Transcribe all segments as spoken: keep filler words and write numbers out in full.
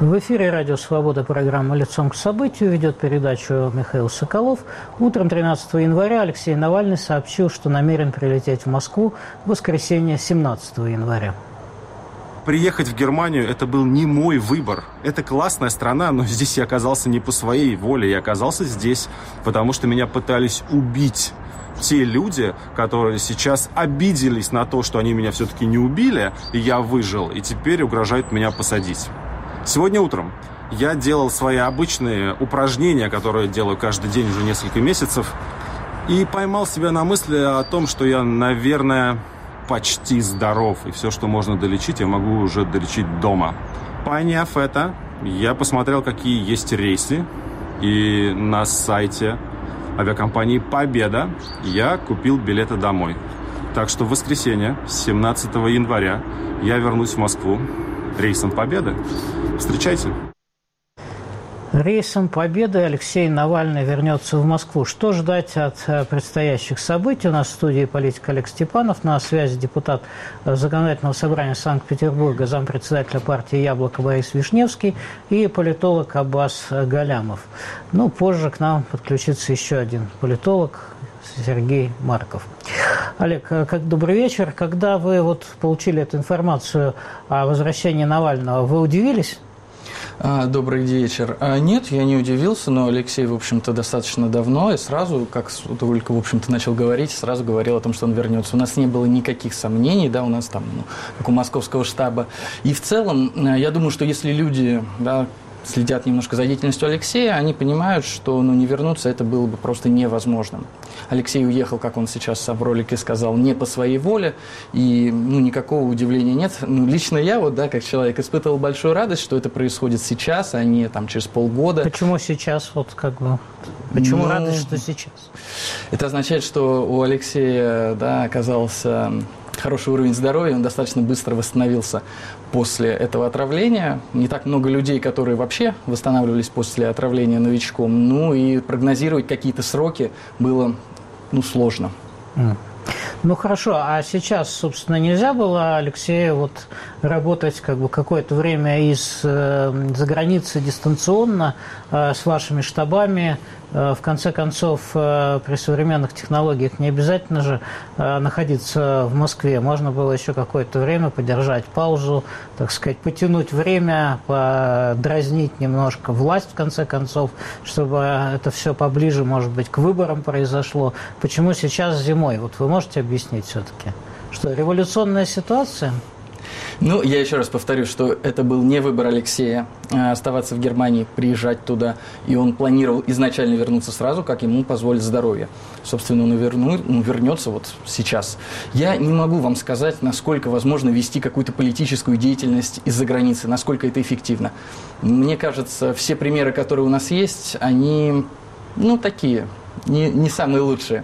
В эфире «Радио Свобода», программа «Лицом к событию». Ведет передачу Михаил Соколов. Утром тринадцатого января Алексей Навальный сообщил, что намерен прилететь в Москву в воскресенье семнадцатого января. Приехать в Германию – это был не мой выбор. Это классная страна, но здесь я оказался не по своей воле. Я оказался здесь, потому что меня пытались убить. Те люди, которые сейчас обиделись на то, что они меня все-таки не убили, и я выжил, и теперь угрожают меня посадить. Сегодня утром я делал свои обычные упражнения, которые делаю каждый день уже несколько месяцев, и поймал себя на мысли о том, что я, наверное, почти здоров, и все, что можно долечить, я могу уже долечить дома. Поняв это, я посмотрел, какие есть рейсы, и на сайте авиакомпании «Победа» я купил билеты домой. Так что в воскресенье, семнадцатого января, я вернусь в Москву рейсом «Победы». Встречайте. Рейсом «Победы» Алексей Навальный вернется в Москву. Что ждать от предстоящих событий? У нас в студии политик Олег Степанов, на связи депутат Законодательного собрания Санкт-Петербурга, зампредседателя партии «Яблоко» Борис Вишневский и политолог Аббас Галямов. Ну, позже к нам подключится еще один политолог, Сергей Марков. Олег, как добрый вечер. Когда вы вот получили эту информацию о возвращении Навального, вы удивились? Добрый вечер. Нет, я не удивился, но Алексей, в общем-то, достаточно давно и сразу, как только, в общем-то, начал говорить, сразу говорил о том, что он вернется. У нас не было никаких сомнений, да, у нас там, ну, как у московского штаба. И в целом, я думаю, что если люди, да, следят немножко за деятельностью Алексея, они понимают, что, ну, не вернуться это было бы просто невозможным. Алексей уехал, как он сейчас в ролике сказал, не по своей воле, и, ну, никакого удивления нет. Ну, лично я, вот, да, как человек, испытывал большую радость, что это происходит сейчас, а не там через полгода. Почему сейчас? Вот как бы. Почему ну, радость, что сейчас? Это означает, что у Алексея, да, оказался хороший уровень здоровья, он достаточно быстро восстановился после этого отравления. Не так много людей, которые вообще восстанавливались после отравления новичком. Ну и прогнозировать какие-то сроки было, ну, сложно. Mm. Ну хорошо, а сейчас, собственно, нельзя было Алексею вот работать как бы какое-то время из э, за границы дистанционно э, с вашими штабами? Э, в конце концов, э, при современных технологиях не обязательно же э, находиться в Москве. Можно было еще какое-то время подержать паузу, так сказать, потянуть время, подразнить немножко власть, в конце концов, чтобы это все поближе, может быть, к выборам произошло. Почему сейчас зимой? Вот вы можете объяснить все-таки, что революционная ситуация? Ну, я еще раз повторю, что это был не выбор Алексея оставаться в Германии, приезжать туда, и он планировал изначально вернуться сразу, как ему позволит здоровье. Собственно, он, верну, он вернется вот сейчас. Я не могу вам сказать, насколько возможно вести какую-то политическую деятельность из-за границы, насколько это эффективно. Мне кажется, все примеры, которые у нас есть, они, ну, такие, не, не самые лучшие.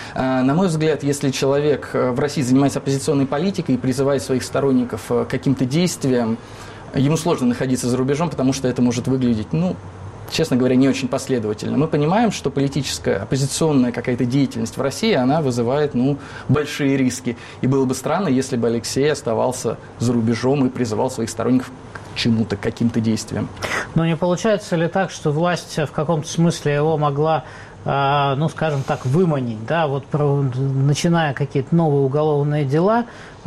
На мой взгляд, если человек в России занимается оппозиционной политикой и призывает своих сторонников к каким-то действиям, ему сложно находиться за рубежом, потому что это может выглядеть, ну, честно говоря, не очень последовательно. Мы понимаем, что политическая, оппозиционная какая-то деятельность в России, она вызывает, ну, большие риски. И было бы странно, если бы Алексей оставался за рубежом и призывал своих сторонников к чему-то, к каким-то действиям. Но не получается ли так, что власть в каком-то смысле его могла, ну, скажем так, выманить, да, вот начиная какие-то новые уголовные дела,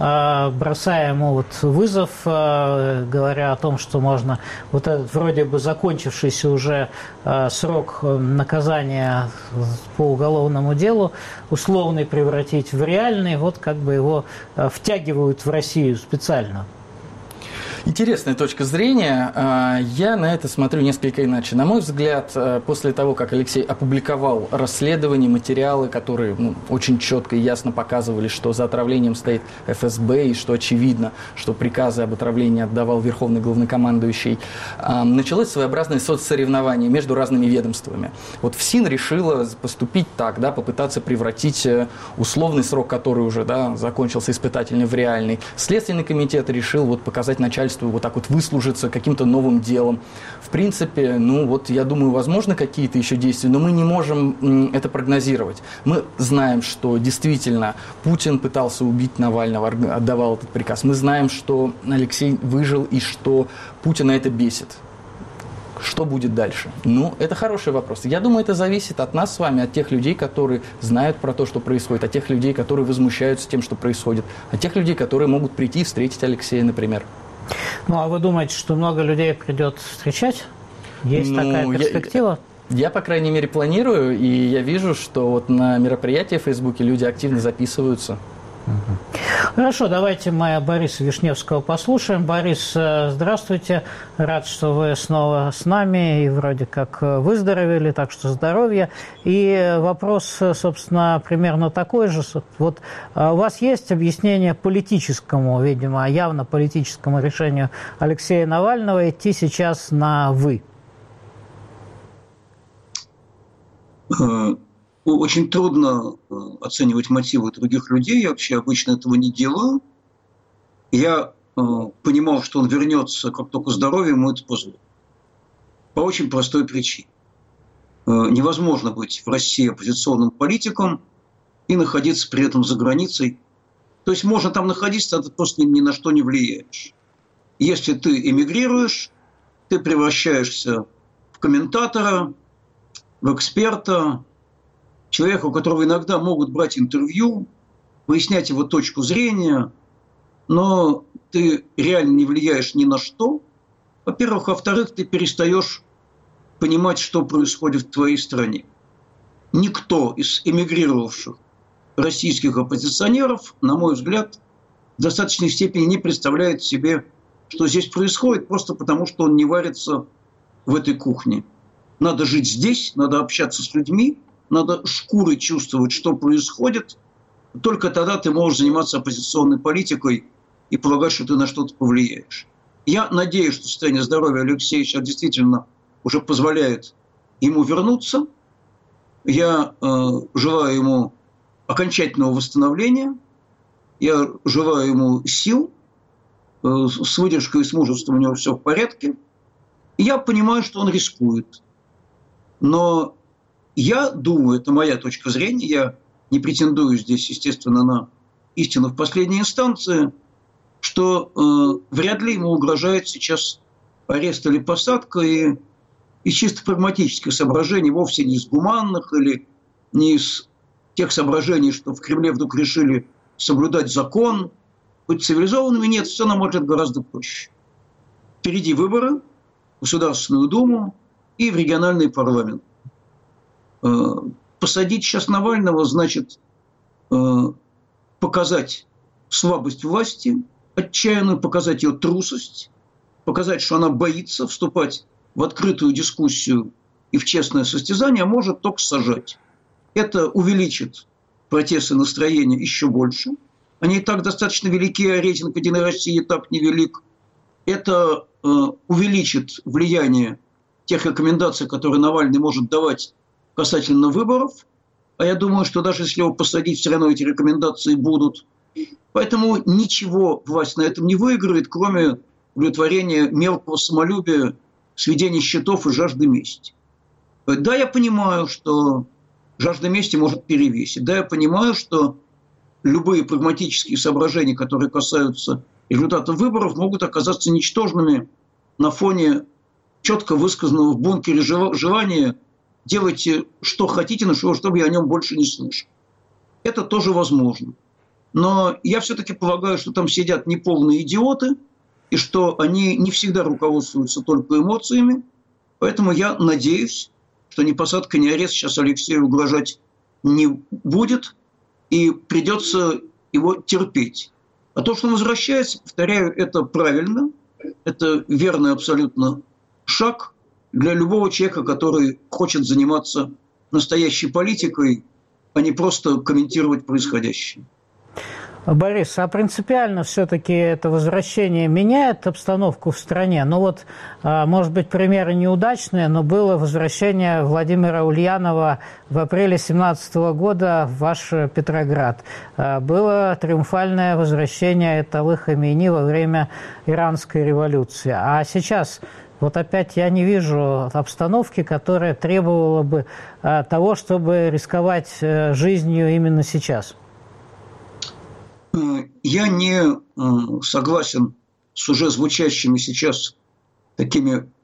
бросая ему вот вызов, говоря о том, что можно вот этот вроде бы закончившийся уже срок наказания по уголовному делу условный превратить в реальный, вот как бы его втягивают в Россию специально. Интересная точка зрения. Я на это смотрю несколько иначе. На мой взгляд, после того, как Алексей опубликовал расследования, материалы, которые, ну, очень четко и ясно показывали, что за отравлением стоит эф эс бэ и что очевидно, что приказы об отравлении отдавал Верховный Главнокомандующий, началось своеобразное соцсоревнование между разными ведомствами. Вот ФСИН решила поступить так, да, попытаться превратить условный срок, который уже, да, закончился испытательный, в реальный. Следственный комитет решил вот показать начальству вот так вот выслужиться каким-то новым делом. В принципе, ну вот, я думаю, возможно какие-то еще действия, но мы не можем это прогнозировать. Мы знаем, что действительно Путин пытался убить Навального, отдавал этот приказ. Мы знаем, что Алексей выжил и что Путина это бесит. Что будет дальше? Ну, это хороший вопрос. Я думаю, это зависит от нас с вами, от тех людей, которые знают про то, что происходит, от тех людей, которые возмущаются тем, что происходит, от тех людей, которые могут прийти и встретить Алексея, например. Ну, а вы думаете, что много людей придет встречать? Есть ну, такая перспектива? Я, я, по крайней мере, планирую, и я вижу, что вот на мероприятия в Фейсбуке люди активно записываются. Хорошо, давайте мы Бориса Вишневского послушаем. Борис, здравствуйте. Рад, что вы снова с нами и вроде как выздоровели, так что здоровья. И вопрос, собственно, примерно такой же. Вот у вас есть объяснение политическому, видимо, явно политическому решению Алексея Навального идти сейчас на «вы»? Очень трудно оценивать мотивы других людей, я вообще обычно этого не делаю. Я э, понимал, что он вернется, как только здоровье ему это позволит. По очень простой причине. Э, невозможно быть в России оппозиционным политиком и находиться при этом за границей. То есть можно там находиться, а ты просто ни, ни на что не влияешь. Если ты эмигрируешь, ты превращаешься в комментатора, в эксперта, человека, у которого иногда могут брать интервью, выяснять его точку зрения, но ты реально не влияешь ни на что. Во-первых. Во-вторых, ты перестаешь понимать, что происходит в твоей стране. Никто из эмигрировавших российских оппозиционеров, на мой взгляд, в достаточной степени не представляет себе, что здесь происходит, просто потому, что он не варится в этой кухне. Надо жить здесь, надо общаться с людьми, надо шкурой чувствовать, что происходит. Только тогда ты можешь заниматься оппозиционной политикой и полагать, что ты на что-то повлияешь. Я надеюсь, что состояние здоровья Алексея сейчас действительно уже позволяет ему вернуться. Я э, желаю ему окончательного восстановления. Я желаю ему сил. Э, с выдержкой и с мужеством у него все в порядке. И я понимаю, что он рискует. Но я думаю, это моя точка зрения, я не претендую здесь, естественно, на истину в последней инстанции, что э, вряд ли ему угрожает сейчас арест или посадка, и из чисто прагматических соображений, вовсе не из гуманных или не из тех соображений, что в Кремле вдруг решили соблюдать закон, быть цивилизованными. Нет, все, на мой взгляд, гораздо проще. Впереди выборы, в Государственную Думу и в региональный парламент. Посадить сейчас Навального значит показать слабость власти, отчаянную, показать ее трусость, показать, что она боится вступать в открытую дискуссию и в честное состязание, а может только сажать. Это увеличит протесты, настроения еще больше. Они и так достаточно велики, а рейтинг «Единой России» и так невелик. Это э, увеличит влияние тех рекомендаций, которые Навальный может давать касательно выборов. А я думаю, что даже если его посадить, все равно эти рекомендации будут. Поэтому ничего власть на этом не выиграет, кроме удовлетворения мелкого самолюбия, сведения счетов и жажды мести. Да, я понимаю, что жажда мести может перевесить. Да, я понимаю, что любые прагматические соображения, которые касаются результатов выборов, могут оказаться ничтожными на фоне четко высказанного в бункере желания «делайте, что хотите, но чтобы я о нем больше не слышал». Это тоже возможно. Но я все-таки полагаю, что там сидят неполные идиоты, и что они не всегда руководствуются только эмоциями. Поэтому я надеюсь, что ни посадка, ни арест сейчас Алексею угрожать не будет, и придется его терпеть. А то, что он возвращается, повторяю, это правильно, это верный абсолютно шаг для любого человека, который хочет заниматься настоящей политикой, а не просто комментировать происходящее. Борис, а принципиально все-таки это возвращение меняет обстановку в стране? Ну вот, может быть, примеры неудачные, но было возвращение Владимира Ульянова в апреле две тысячи семнадцатого года в ваш Петроград. Было триумфальное возвращение Аятоллы Хамейни во время Иранской революции. А сейчас вот опять я не вижу обстановки, которая требовала бы того, чтобы рисковать жизнью именно сейчас. Я не согласен с уже звучащими сейчас такими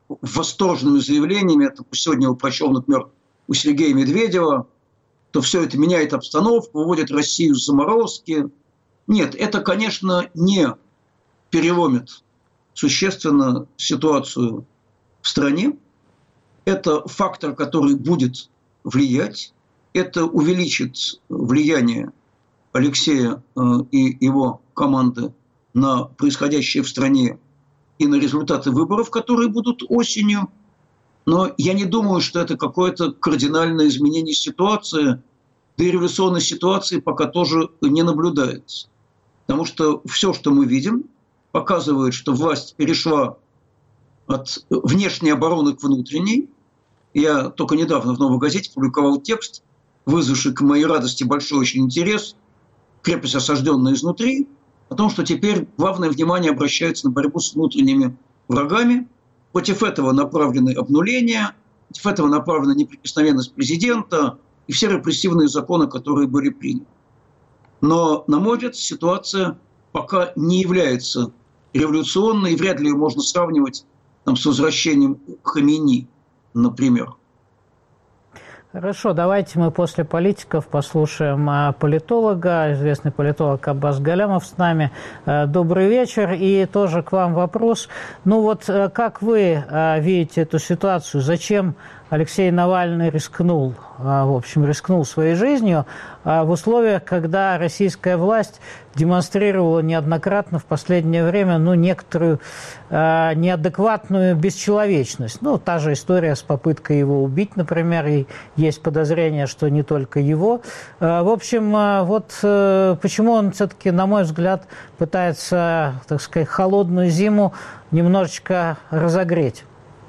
восторженными заявлениями, это сегодня его прочел, например, у Сергея Медведева, то все это меняет обстановку, выводит Россию с заморозки. Нет, это, конечно, не переломит существенно ситуацию в стране. Это фактор, который будет влиять. Это увеличит влияние Алексея и его команды на происходящее в стране и на результаты выборов, которые будут осенью. Но я не думаю, что это какое-то кардинальное изменение ситуации. Да и революционной ситуации пока тоже не наблюдается. Потому что все, что мы видим, показывает, что власть перешла от внешней обороны к внутренней. Я только недавно в «Новой газете» публиковал текст, вызвавший к моей радости большой очень интерес, крепость, осажденная изнутри, о том, что теперь главное внимание обращается на борьбу с внутренними врагами. Против этого направлены обнуления, против этого направлена неприкосновенность президента и все репрессивные законы, которые были приняты. Но, на мой взгляд, ситуация пока не является революционной, и вряд ли ее можно сравнивать там, с возвращением Хамини, например. Хорошо, давайте мы после политиков послушаем политолога, известный политолог Аббас Галямов с нами. Добрый вечер. И тоже к вам вопрос. Ну вот как вы видите эту ситуацию? Зачем Алексей Навальный рискнул, в общем, рискнул своей жизнью в условиях, когда российская власть демонстрировала неоднократно в последнее время, ну, некоторую неадекватную бесчеловечность. Ну, та же история с попыткой его убить, например, и есть подозрение, что не только его. В общем, вот почему он все-таки, на мой взгляд, пытается, так сказать, холодную зиму немножечко разогреть.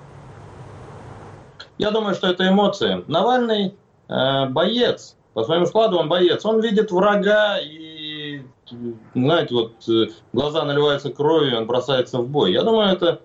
Я думаю, что это эмоции. Навальный э, боец, по своему складу он боец. Он видит врага и, знаете, вот глаза наливаются кровью, он бросается в бой. Я думаю, это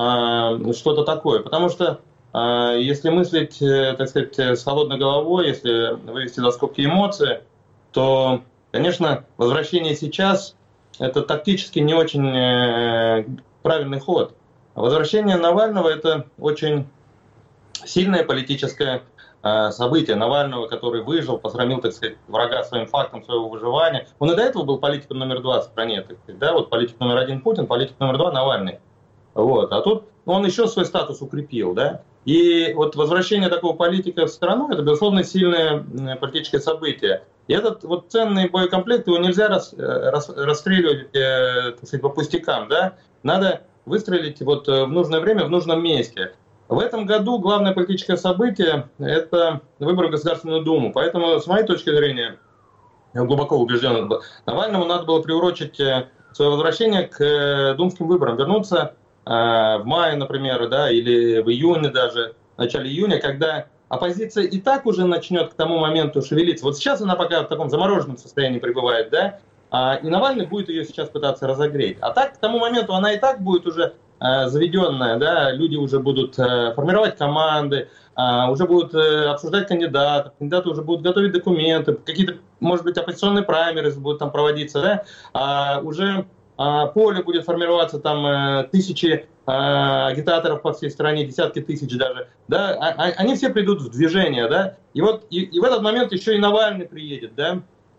э, что-то такое. Потому что э, если мыслить, э, так сказать, с холодной головой, если вывести за скобки эмоции, то, конечно, возвращение сейчас – это тактически не очень э, правильный ход. Возвращение Навального – это очень сильное политическое э, событие. Навального, который выжил, посрамил, так сказать, врага своим фактом своего выживания. Он и до этого был политиком номер два в стране. Так сказать, да? Вот политик номер один Путин, политик номер два Навальный. Вот. А тут он еще свой статус укрепил. Да? И вот возвращение такого политика в страну, это, безусловно, сильное политическое событие. И этот вот ценный боекомплект, его нельзя рас, рас, расстреливать э, так сказать, по пустякам. Да? Надо выстрелить вот в нужное время, в нужном месте. В этом году главное политическое событие – это выборы в Государственную Думу. Поэтому, с моей точки зрения, я глубоко убежден, Навальному надо было приурочить свое возвращение к думским выборам, вернуться в мае, например, да, или в июне даже, в начале июня, когда оппозиция и так уже начнет к тому моменту шевелиться. Вот сейчас она пока в таком замороженном состоянии пребывает, да, и Навальный будет ее сейчас пытаться разогреть. А так, к тому моменту она и так будет уже заведенная, да, люди уже будут формировать команды, уже будут обсуждать кандидатов, кандидаты уже будут готовить документы, какие-то, может быть, оппозиционные праймерис будут там проводиться, да, а уже поле будет формироваться, там тысячи агитаторов по всей стране, десятки тысяч даже, да, они все придут в движение, да, и вот и, и в этот момент еще и Навальный приедет, да,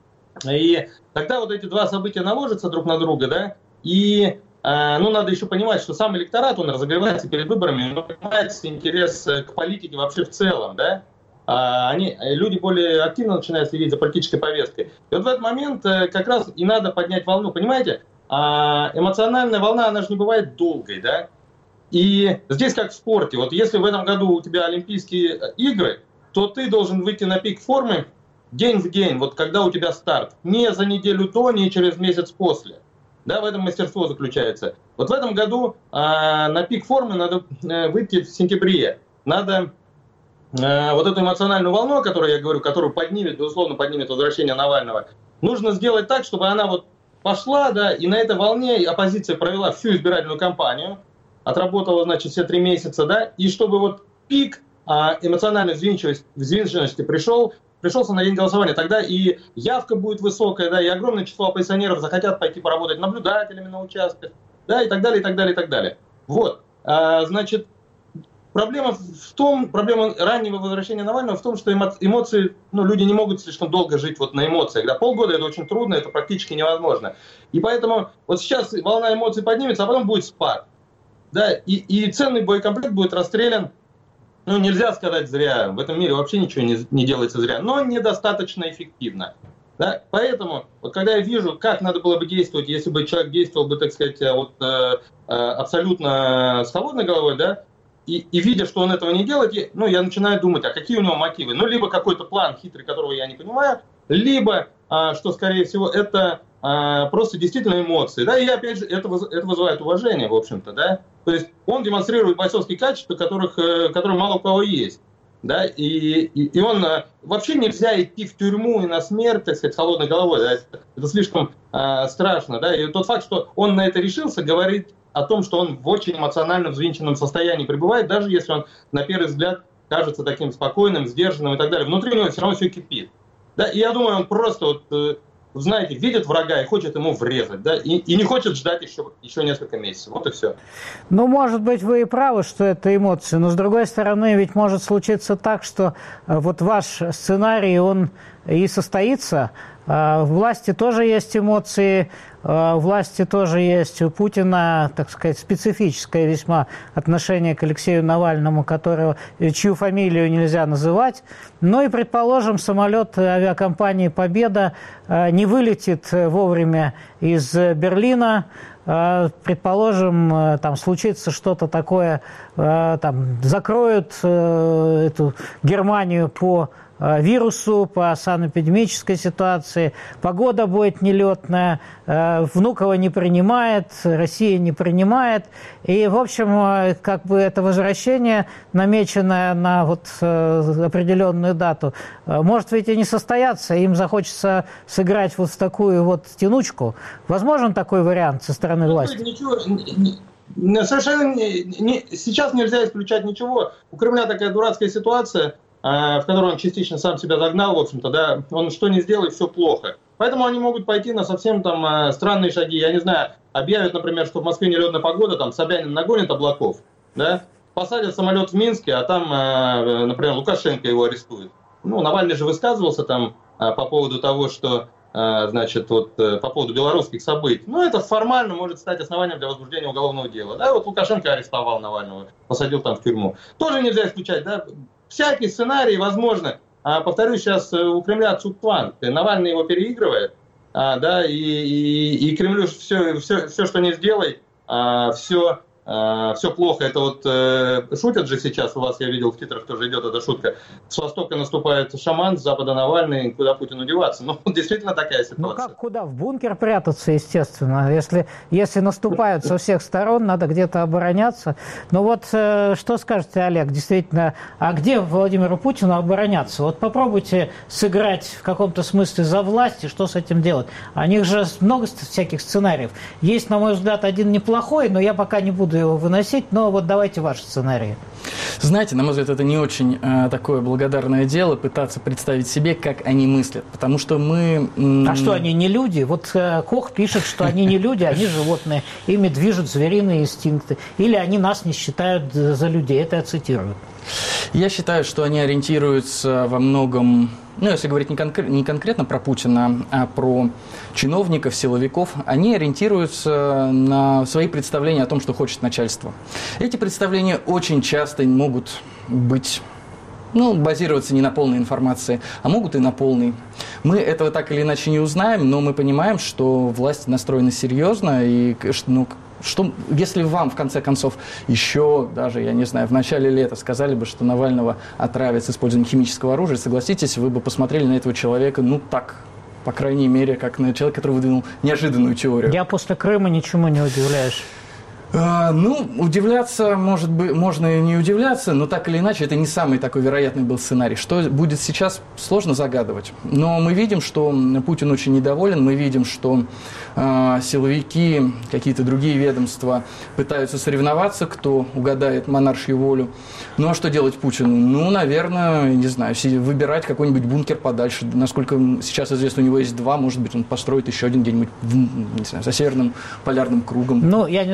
и тогда вот эти два события наложатся друг на друга, да, и ну, надо еще понимать, что сам электорат, он разогревается перед выборами, но поднимается интерес к политике вообще в целом, да? Они, люди более активно начинают следить за политической повесткой. И вот в этот момент как раз и надо поднять волну, понимаете? Эмоциональная волна, она же не бывает долгой, да? И здесь как в спорте, вот если в этом году у тебя Олимпийские игры, то ты должен выйти на пик формы день в день, вот когда у тебя старт, не за неделю до, не через месяц после. Да, в этом мастерство заключается. Вот в этом году э, на пик формы надо э, выйти в сентябре. Надо э, вот эту эмоциональную волну, о которой я говорю, которую поднимет, безусловно, поднимет возвращение Навального, нужно сделать так, чтобы она вот пошла, да, и на этой волне оппозиция провела всю избирательную кампанию, отработала, значит, все три месяца, да, и чтобы вот пик э, эмоциональной взвинчивости, взвинченности пришел, пришелся на день голосования, тогда и явка будет высокая, да, и огромное число оппозиционеров захотят пойти поработать наблюдателями на участках, да, и так далее, и так далее, и так далее. Вот, а, значит, проблема в том, проблема раннего возвращения Навального в том, что эмоции, ну, люди не могут слишком долго жить вот на эмоциях. Да, полгода это очень трудно, это практически невозможно. И поэтому вот сейчас волна эмоций поднимется, а потом будет спад. Да, и, и ценный боекомплект будет расстрелян, ну, нельзя сказать зря, в этом мире вообще ничего не, не делается зря, но недостаточно эффективно. Да? Поэтому, вот когда я вижу, как надо было бы действовать, если бы человек действовал бы, так сказать, вот, э, э, абсолютно с холодной головой, да, и, и видя, что он этого не делает, ну, я начинаю думать, а какие у него мотивы. Ну, либо какой-то план хитрый, которого я не понимаю, либо, э, что, скорее всего, это э, просто действительно эмоции. Да? И, опять же, это, это вызывает уважение, в общем-то, да. То есть он демонстрирует бойцовские качества, которых, э, которые мало у кого есть. Да, и, и, и он вообще нельзя идти в тюрьму и на смерть, так сказать, холодной головой. Да, это, это слишком э, страшно. Да, и тот факт, что он на это решился, говорит о том, что он в очень эмоционально взвинченном состоянии пребывает, даже если он на первый взгляд кажется таким спокойным, сдержанным и так далее. Внутри него все равно все кипит. Да, и я думаю, он просто вот, э, знаете, видит врага и хочет ему врезать, да, и, и не хочет ждать еще, еще несколько месяцев. Вот и все. Ну, может быть, вы и правы, что это эмоции, но, с другой стороны, ведь может случиться так, что вот ваш сценарий, он и состоится. В власти тоже есть эмоции, у власти тоже есть у Путина, так сказать, специфическое весьма отношение к Алексею Навальному, которого, чью фамилию нельзя называть. Ну и, предположим, самолет авиакомпании «Победа» не вылетит вовремя из Берлина. Предположим, там случится что-то такое, там закроют эту Германию по вирусу, по санэпидемической ситуации, погода будет нелетная, Внуково не принимает, Россия не принимает. И, в общем, как бы это возвращение, намеченное на вот определенную дату, может ведь и не состояться, им захочется сыграть вот в такую вот тянучку. Возможен такой вариант со стороны власти? Ничего, совершенно не, не, сейчас нельзя исключать ничего. У Кремля такая дурацкая ситуация, в которой он частично сам себя загнал, в общем-то, да, он что не сделает, все плохо. Поэтому они могут пойти на совсем там странные шаги. Я не знаю, объявят, например, что в Москве нелетная погода, там Собянин нагонит облаков, да, посадят самолет в Минске, а там, например, Лукашенко его арестует. Ну, Навальный же высказывался там по поводу того, что, значит, вот по поводу белорусских событий. Ну, это формально может стать основанием для возбуждения уголовного дела. Да, вот Лукашенко арестовал Навального, посадил там в тюрьму. Тоже нельзя исключать, да. Всякий сценарий возможно. А, повторюсь, сейчас у Кремля цугцванг. Навальный его переигрывает, а, да, и, и, и Кремлю все, все, все, что не сделай, а, все, а, все плохо. Это вот э, шутят же сейчас, у вас, я видел, в титрах тоже идет эта шутка. С востока наступает шаман, с запада Навальный, куда Путину деваться. Ну, действительно такая ситуация. Ну как куда? В бункер прятаться, естественно. Если, если наступают со всех сторон, надо где-то обороняться. Ну вот э, что скажете, Олег, действительно, а где Владимиру Путину обороняться? Вот попробуйте сыграть в каком-то смысле за власть, и что с этим делать? У них же много всяких сценариев. Есть, на мой взгляд, один неплохой, но я пока не буду его выносить, но вот давайте ваши сценарии. Знаете, на мой взгляд, это не очень э, такое благодарное дело пытаться представить себе, как они мыслят, потому что мы... М- а что, они не люди? Вот э, Кох пишет, что они не люди, они животные, ими движут звериные инстинкты, или они нас не считают за людей, это я цитирую. Я считаю, что они ориентируются во многом, ну, если говорить не, конкрет, не конкретно про Путина, а про чиновников, силовиков, они ориентируются на свои представления о том, что хочет начальство. Эти представления очень часто могут быть, ну, базироваться не на полной информации, а могут и на полной. Мы этого так или иначе не узнаем, но мы понимаем, что власть настроена серьезно, и, ну, что, если вам, в конце концов, еще даже, я не знаю, в начале лета сказали бы, что Навального отравят с использованием химического оружия, согласитесь, вы бы посмотрели на этого человека, ну, так, по крайней мере, как на человека, который выдвинул неожиданную теорию. Я после Крыма ничему не удивляюсь. А, ну, удивляться, может быть, можно и не удивляться, но так или иначе, это не самый такой вероятный был сценарий. Что будет сейчас, сложно загадывать. Но мы видим, что Путин очень недоволен, мы видим, что э, силовики, какие-то другие ведомства пытаются соревноваться, кто угадает монаршью волю. Ну, а что делать Путину? Ну, наверное, не знаю, выбирать какой-нибудь бункер подальше. Насколько сейчас известно, у него есть два, может быть, он построит еще один где-нибудь, не знаю, за Северным полярным кругом. Ну, я не знаю, может быть,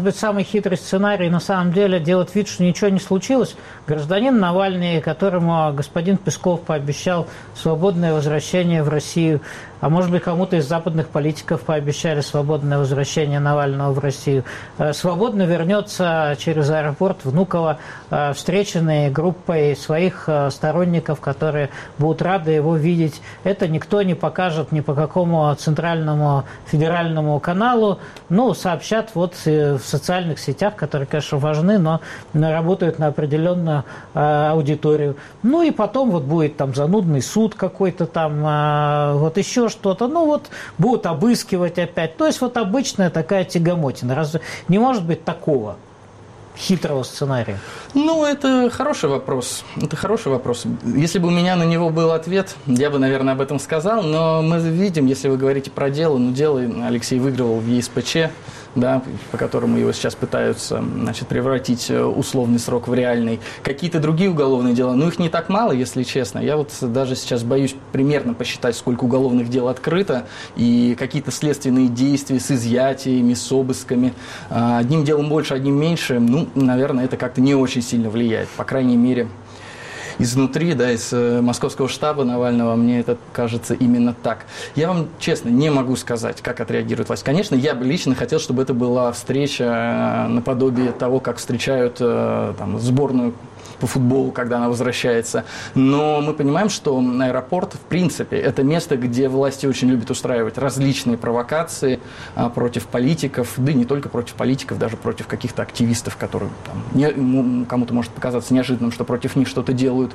быть, самый хитрый сценарий на самом деле делать вид, что ничего не случилось. Гражданин Навальный, которому господин Песков пообещал свободное возвращение в Россию, а может быть, кому-то из западных политиков пообещали свободное возвращение Навального в Россию, свободно вернется через аэропорт Внуково, встреченный группой своих сторонников, которые будут рады его видеть. Это никто не покажет ни по какому центральному федеральному каналу. Ну, сообщат вот в социальных сетях, которые, конечно, важны, но работают на определенную аудиторию. Ну и потом вот будет там занудный суд какой-то там, вот еще что-то, ну вот будут обыскивать опять. То есть вот обычная такая тягомотина. Разве не может быть такого хитрого сценария? Ну, это хороший вопрос. Это хороший вопрос. Если бы у меня на него был ответ, я бы, наверное, об этом сказал. Но мы видим, если вы говорите про дело, ну, дело Алексей выигрывал в ЕСПЧ, да, по которому его сейчас пытаются, значит, превратить условный срок в реальный. Какие-то другие уголовные дела, ну, их не так мало, если честно. Я вот даже сейчас боюсь примерно посчитать, сколько уголовных дел открыто, и какие-то следственные действия с изъятиями, с обысками. Одним делом больше, одним меньше, ну, наверное, это как-то не очень сильно влияет. По крайней мере, изнутри, да, из московского штаба Навального, мне это кажется именно так. Я вам честно не могу сказать, как отреагирует власть. Конечно, я бы лично хотел, чтобы это была встреча наподобие того, как встречают там, сборную по футболу, когда она возвращается. Но мы понимаем, что аэропорт, в принципе, это место, где власти очень любят устраивать различные провокации а, против политиков, да и не только против политиков, даже против каких-то активистов, которые там, не, кому-то может показаться неожиданным, что против них что-то делают.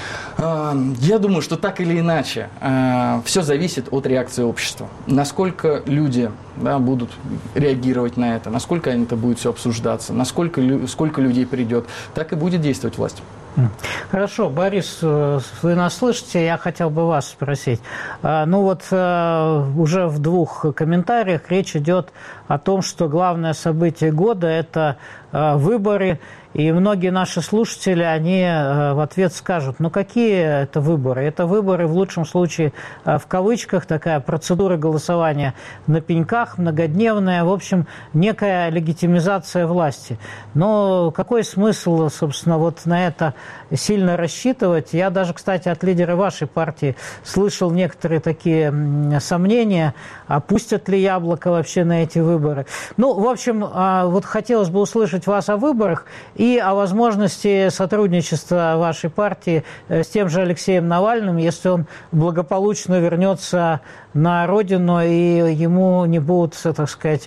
А, я думаю, что так или иначе а, все зависит от реакции общества. Насколько люди, да, будут реагировать на это, насколько это будет все обсуждаться, насколько сколько людей придет, так и будет действовать власть. Хорошо, Борис, вы нас слышите, я хотел бы вас спросить. Ну вот уже в двух комментариях речь идет о том, что главное событие года – это выборы. И многие наши слушатели, они в ответ скажут, ну какие это выборы? Это выборы, в лучшем случае, в кавычках, такая процедура голосования на пеньках, многодневная, в общем, некая легитимизация власти. Но какой смысл, собственно, вот на это сильно рассчитывать? Я даже, кстати, от лидера вашей партии слышал некоторые такие сомнения, а пустят ли яблоко вообще на эти выборы? Ну, в общем, вот хотелось бы услышать вас о выборах и о возможности сотрудничества вашей партии с тем же Алексеем Навальным, если он благополучно вернется на родину и ему не будут, так сказать,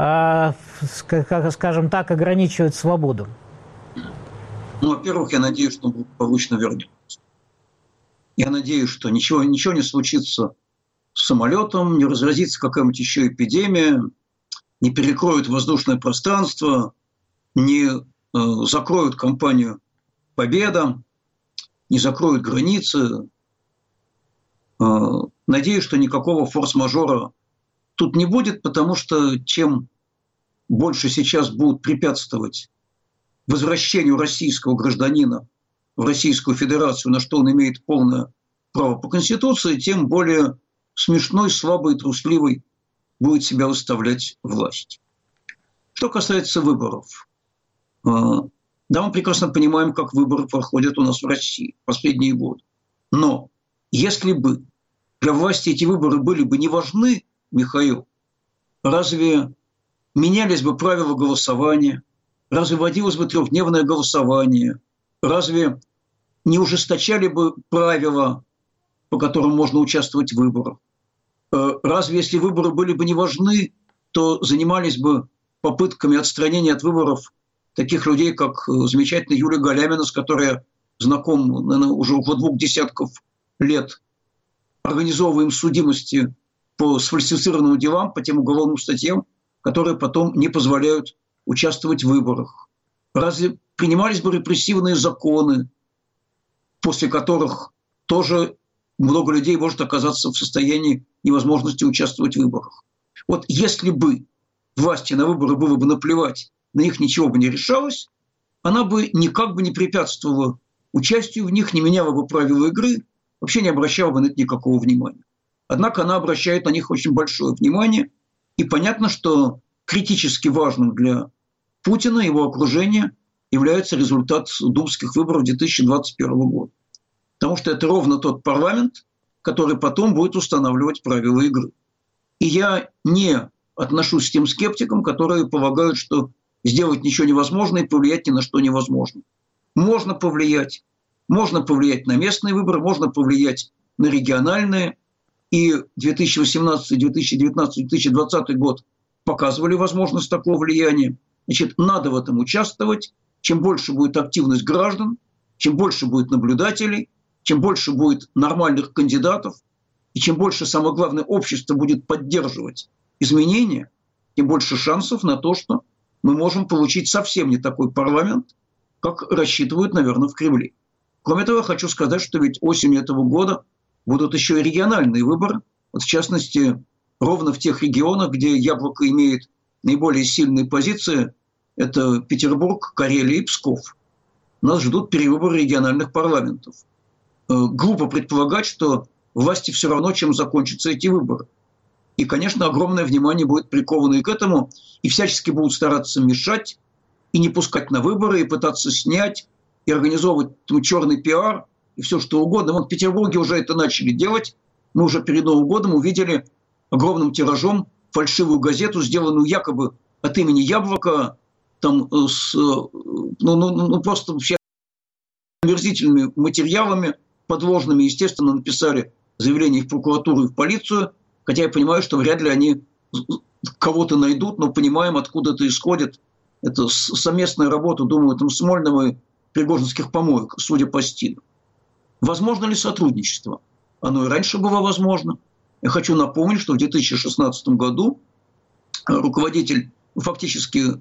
скажем так, ограничивать свободу. Ну, во-первых, я надеюсь, что он благополучно вернется. Я надеюсь, что ничего, ничего не случится с самолетом, не разразится какая-нибудь еще эпидемия, не перекроют воздушное пространство, не закроют кампанию «Победа», не закроют границы. Надеюсь, что никакого форс-мажора тут не будет, потому что чем больше сейчас будут препятствовать возвращению российского гражданина в Российскую Федерацию, на что он имеет полное право по Конституции, тем более смешной, слабой, трусливой будет себя выставлять власть. Что касается выборов. Да, мы прекрасно понимаем, как выборы проходят у нас в России в последние годы. Но если бы для власти эти выборы были бы не важны, Михаил, разве менялись бы правила голосования, разве вводилось бы трехдневное голосование, разве не ужесточали бы правила, по которым можно участвовать в выборах? Разве если выборы были бы не важны, то занимались бы попытками отстранения от выборов таких людей, как замечательная Юлия Галямина, с которой я знаком, наверное, уже около двух десятков лет, организовываем судимости по сфальсифицированным делам, по тем уголовным статьям, которые потом не позволяют участвовать в выборах? Разве принимались бы репрессивные законы, после которых тоже много людей может оказаться в состоянии невозможности участвовать в выборах? Вот если бы власти на выборы было бы наплевать, на них ничего бы не решалось, она бы никак бы не препятствовала участию в них, не меняла бы правила игры, вообще не обращала бы на это никакого внимания. Однако она обращает на них очень большое внимание, и понятно, что критически важным для Путина и его окружения является результат думских выборов две тысячи двадцать первого года. Потому что это ровно тот парламент, который потом будет устанавливать правила игры. И я не отношусь к тем скептикам, которые полагают, что сделать ничего невозможно и повлиять ни на что невозможно. Можно повлиять. Можно повлиять на местные выборы, можно повлиять на региональные. И две тысячи восемнадцатый, две тысячи девятнадцатый, две тысячи двадцатый год показывали возможность такого влияния. Значит, надо в этом участвовать. Чем больше будет активность граждан, чем больше будет наблюдателей, чем больше будет нормальных кандидатов, и чем больше, самое главное, общество будет поддерживать изменения, тем больше шансов на то, что мы можем получить совсем не такой парламент, как рассчитывают, наверное, в Кремле. Кроме того, я хочу сказать, что ведь осенью этого года будут еще и региональные выборы. Вот в частности, ровно в тех регионах, где Яблоко имеет наиболее сильные позиции, это Петербург, Карелия и Псков. Нас ждут перевыборы региональных парламентов. Глупо предполагать, что власти все равно, чем закончатся эти выборы. И, конечно, огромное внимание будет приковано и к этому, и всячески будут стараться мешать, и не пускать на выборы, и пытаться снять, и организовывать черный пиар, и все что угодно. Вот в Петербурге уже это начали делать. Мы уже перед Новым годом увидели огромным тиражом фальшивую газету, сделанную якобы от имени Яблока, там, с, ну, ну, ну, просто вообще омерзительными материалами, подложными, естественно, написали заявление в прокуратуру и в полицию, хотя я понимаю, что вряд ли они кого-то найдут, но понимаем, откуда это исходит. Это совместная работа, думаю, там Смольного и Пригожинских помоек, судя по стилю. Возможно ли сотрудничество? Оно и раньше было возможно. Я хочу напомнить, что в две тысячи шестнадцатом году руководитель, фактически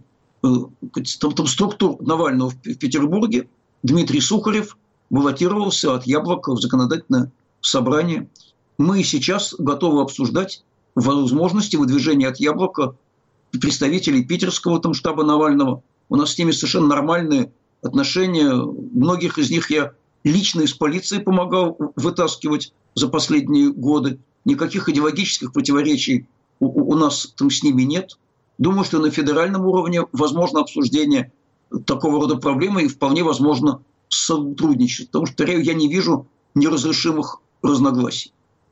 там, там структур Навального в Петербурге, Дмитрий Сухарев, баллотировался от Яблока в законодательное собрание. Мы сейчас готовы обсуждать возможности выдвижения от Яблока представителей питерского там, штаба Навального. У нас с ними совершенно нормальные отношения. Многих из них я лично из полиции помогал вытаскивать за последние годы. Никаких идеологических противоречий у, у нас там с ними нет. Думаю, что на федеральном уровне возможно обсуждение такого рода проблемы и вполне возможно сотрудничество. Потому что я не вижу неразрешимых разногласий.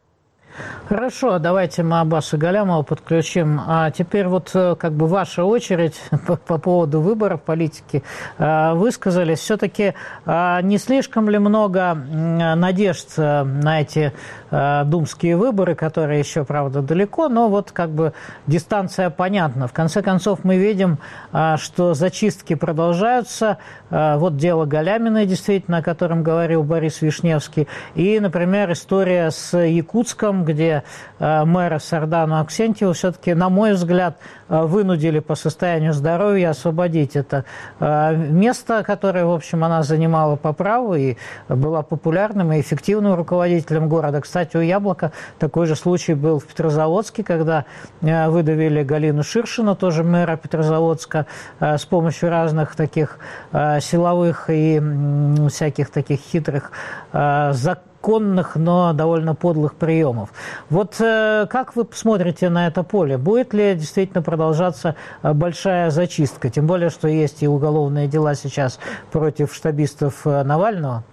Хорошо, давайте мы Аббаса Галямова подключим. А теперь вот как бы ваша очередь по, по поводу выборов политики. Высказались. Все-таки не слишком ли много надежд на эти думские выборы, которые еще, правда, далеко, но вот как бы дистанция понятна. В конце концов, мы видим, что зачистки продолжаются. Вот дело Галяминой, действительно, о котором говорил Борис Вишневский. И, например, история с Якутском, где мэра Сардану Аксентьеву все-таки, на мой взгляд, вынудили по состоянию здоровья освободить это место, которое, в общем, она занимала по праву и была популярным и эффективным руководителем города. Кстати, у Яблока такой же случай был в Петрозаводске, когда выдавили Галину Ширшину, тоже мэра Петрозаводска, с помощью разных таких силовых и всяких таких хитрых законов, конных, но довольно подлых приемов. Вот э, как вы смотрите на это поле? Будет ли действительно продолжаться большая зачистка? Тем более, что есть и уголовные дела сейчас против штабистов Навального.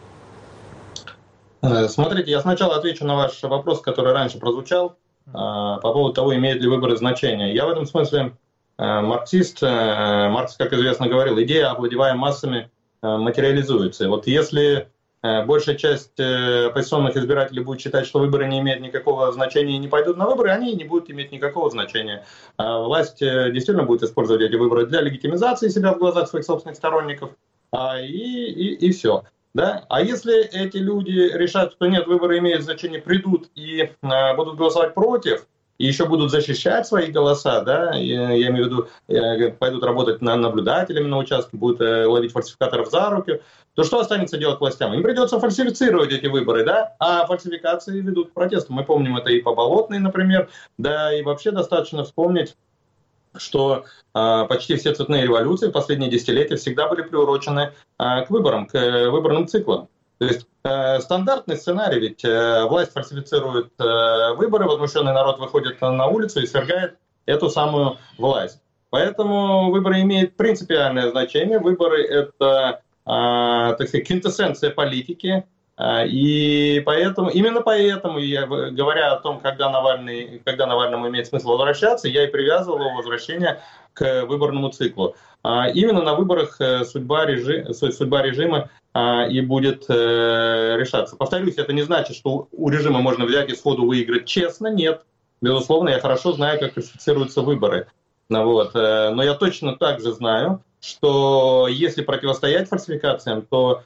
Смотрите, я сначала отвечу на ваш вопрос, который раньше прозвучал, э, по поводу того, имеют ли выборы значение. Я в этом смысле э, марксист. Э, Маркс, как известно, говорил, идея, овладевая массами, э, материализуется. И вот если большая часть оппозиционных избирателей будет считать, что выборы не имеют никакого значения и не пойдут на выборы, они не будут иметь никакого значения. Власть действительно будет использовать эти выборы для легитимизации себя в глазах своих собственных сторонников, и, и, и все. Да? А если эти люди решат, что нет, выборы имеют значение, придут и будут голосовать против, и еще будут защищать свои голоса, да, я, я имею в виду, пойдут работать на наблюдателями на участке, будут ловить фальсификаторов за руки, то что останется делать властям? Им придется фальсифицировать эти выборы, да, а фальсификации ведут к протесту. Мы помним это и по Болотной, например, да, и вообще достаточно вспомнить, что э, почти все цветные революции в последние десятилетия всегда были приурочены э, к выборам, к э, выборным циклам. То есть э, стандартный сценарий, ведь э, власть фальсифицирует э, выборы, возмущенный народ выходит на улицу и свергает эту самую власть. Поэтому выборы имеют принципиальное значение. Выборы – это, так сказать, квинтэссенция политики. И поэтому, именно поэтому, я, говоря о том, когда, Навальный, когда Навальному имеет смысл возвращаться, я и привязывал его возвращение к выборному циклу. Именно на выборах судьба, режи, судьба режима и будет решаться. Повторюсь, это не значит, что у режима можно взять и сходу выиграть честно. Нет. Безусловно, я хорошо знаю, как фальсифицируются выборы. Вот. Но я точно так же знаю, что если противостоять фальсификациям, то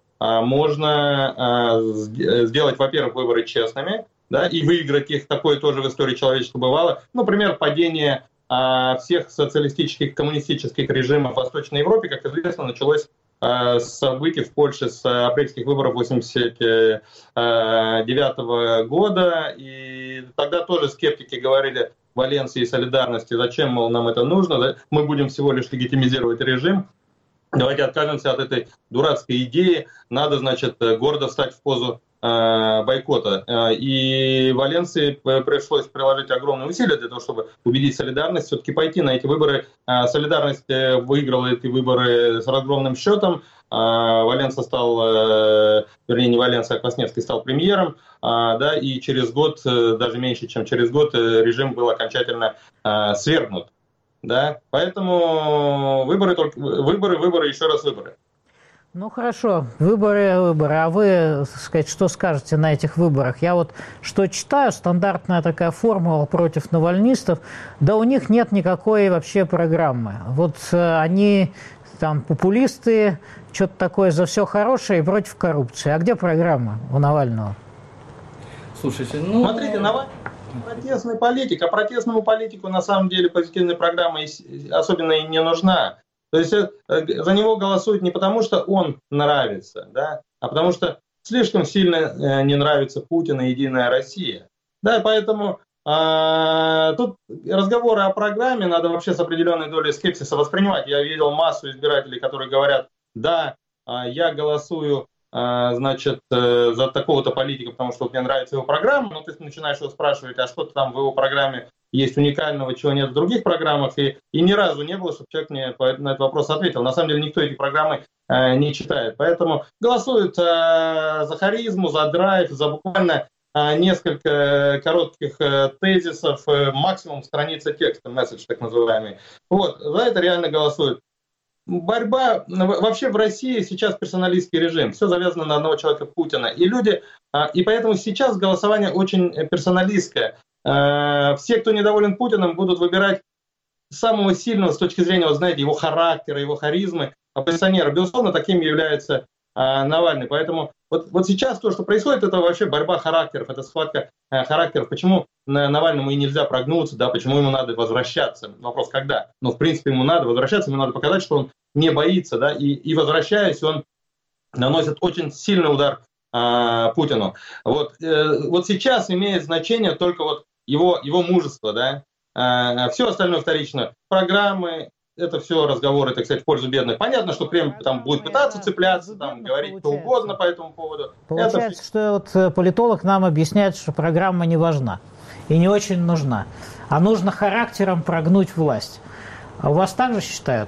можно сделать, во-первых, выборы честными, да, и выиграть их. Такое тоже в истории человечества бывало. Например, падение всех социалистических, коммунистических режимов в Восточной Европе, как известно, началось с событий в Польше с апрельских выборов восемьдесят девятого года. И тогда тоже скептики говорили Валенсии и солидарности, зачем, мол, нам это нужно, да? Мы будем всего лишь легитимизировать режим. Давайте откажемся от этой дурацкой идеи. Надо, значит, гордо встать в позу э, бойкота. И Валенсии пришлось приложить огромные усилия для того, чтобы убедить солидарность все-таки пойти на эти выборы. Солидарность выиграла эти выборы с огромным счетом. Валенса стал, вернее, не Валенса, а Квасневский стал премьером, да, и через год, даже меньше, чем через год, режим был окончательно свергнут. Да, поэтому выборы, только, выборы, выборы, еще раз выборы. Ну хорошо, выборы, выборы. А вы, так сказать, что скажете на этих выборах? Я вот что читаю, стандартная такая формула против навальнистов, да у них нет никакой вообще программы. Вот они там популисты, что-то такое за все хорошее и против коррупции. А где программа у Навального? Слушайте, ну... Смотрите, Навальный протестный политик, а протестному политику на самом деле позитивная программа особенно и не нужна. То есть за него голосуют не потому, что он нравится, да, а потому что слишком сильно не нравится Путин и Единая Россия. Да, поэтому а, тут разговоры о программе надо вообще с определенной долей скепсиса воспринимать. Я видел массу избирателей, которые говорят, да, я голосую, значит, за такого-то политика, потому что вот мне нравится его программа, но ты начинаешь его спрашивать, а что там в его программе есть уникального, чего нет в других программах, и, и ни разу не было, чтобы человек мне на этот вопрос ответил. На самом деле никто эти программы э, не читает, поэтому голосуют э, за харизму, за драйв, за буквально э, несколько коротких э, тезисов, э, максимум страница текста, месседж так называемый. Вот, за это реально голосуют. Борьба, вообще в России сейчас персоналистский режим, все завязано на одного человека Путина, и люди, и поэтому сейчас голосование очень персоналистское. Все, кто недоволен Путиным, будут выбирать самого сильного с точки зрения, вот знаете, его характера, его харизмы, оппозиционера. Безусловно, таким является Навальный. Поэтому вот, вот сейчас то, что происходит, это вообще борьба характеров, это схватка характеров. Почему Навальному и нельзя прогнуться, да, почему ему надо возвращаться? Вопрос, когда? Но, в принципе, ему надо возвращаться, ему надо показать, что он не боится, да, и, и возвращаясь, он наносит очень сильный удар а, Путину. Вот, э, вот сейчас имеет значение только вот его, его мужество, да, а, все остальное вторично. Программы, это все разговоры, так сказать, в пользу бедных. Понятно, что Кремль там будет пытаться цепляться, там, говорить что угодно по этому поводу. Получается, это... что вот политолог нам объясняет, что программа не важна и не очень нужна, а нужно характером прогнуть власть. А у вас так же считают?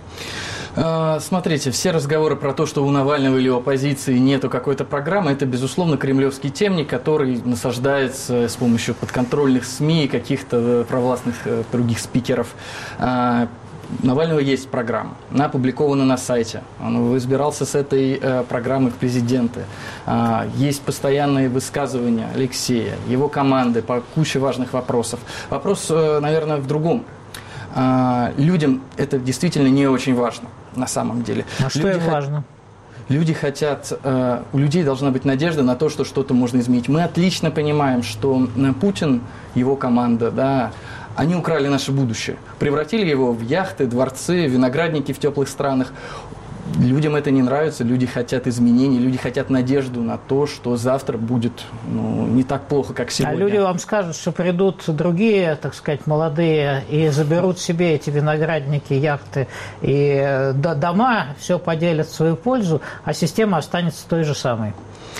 Смотрите, все разговоры про то, что у Навального или у оппозиции нету какой-то программы, это, безусловно, кремлевский темник, который насаждается с помощью подконтрольных СМИ и каких-то провластных других спикеров. Навального есть программа, она опубликована на сайте, он избирался с этой э, программы в президенты. А, есть постоянные высказывания Алексея, его команды по куче важных вопросов. Вопрос, э, наверное, в другом. А, людям это действительно не очень важно на самом деле. А что им важно? Люди хотят, э, у людей должна быть надежда на то, что что-то можно изменить. Мы отлично понимаем, что Путин, его команда, да, они украли наше будущее, превратили его в яхты, дворцы, виноградники в теплых странах. Людям это не нравится, люди хотят изменений, люди хотят надежду на то, что завтра будет, ну, не так плохо, как сегодня. А люди вам скажут, что придут другие, так сказать, молодые и заберут себе эти виноградники, яхты и дома, все поделят в свою пользу, а система останется той же самой.